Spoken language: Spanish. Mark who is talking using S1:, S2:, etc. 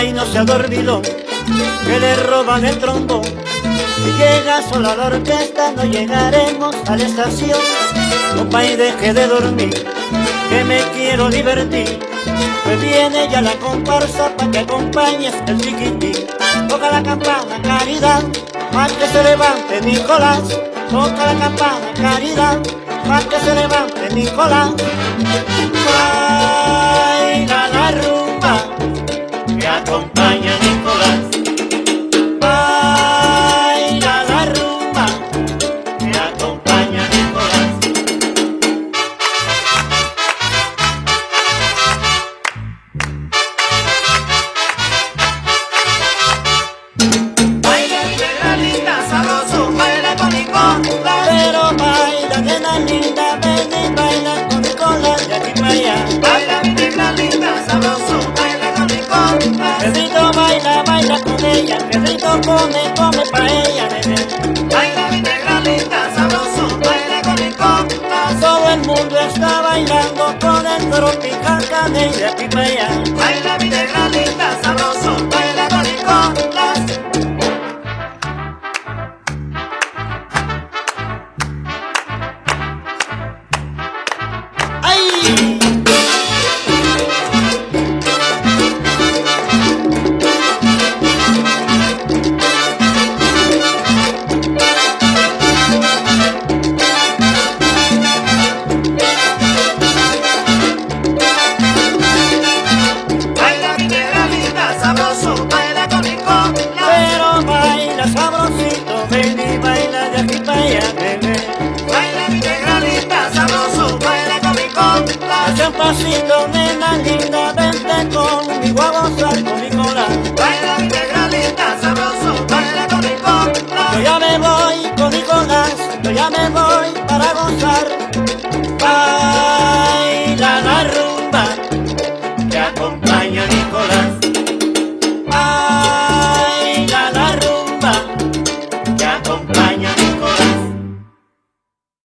S1: Ay, no sea dormido, que le roban el trombo. Si llega sola la orquesta, no llegaremos a la estación. Compay, deje de dormir, que me quiero divertir. Pues viene ya la comparsa pa' que acompañes el chiquitín. Toca la campana, Caridad, pa' que se levante Nicolás. Toca la campana, Caridad, pa' que se levante Nicolás. Baila la rumba que acompaña a Nicolás. Baila la rumba que acompaña a Nicolás.
S2: Baila mi negra linda, sabroso, baila con Nicolás.
S1: Pero baila, nena linda, ven y baila con Nicolás de aquí para allá.
S2: Baila mi negra linda, sabroso, baila con Nicolás.
S1: Pedrito baila, baila con ella. Pedrito come, come pa' ella, nene.
S2: Baila mi negra linda, sabroso, baila con Nicolás.
S1: Todo el mundo está bailando con el tropical caney de aquí para allá.
S2: Baila mi negra linda, sabroso, baila con Nicolás.
S1: ¡Ay!
S2: Baila mi negra linda, sabroso, baila con Nicolás.
S1: Pero baila sabrosito, ven y baila de aquí para allá, bebé.
S2: Baila mi negra linda, sabroso, baila con Nicolás.
S1: Hace un pasito, nena linda, vente conmigo a gozar con Nicolás.
S2: Baila mi negra linda, sabroso, baila con Nicolás.
S1: Yo ya me voy con Nicolás, yo ya me voy para gozar. Baila la rumba que acompaña a Nicolás.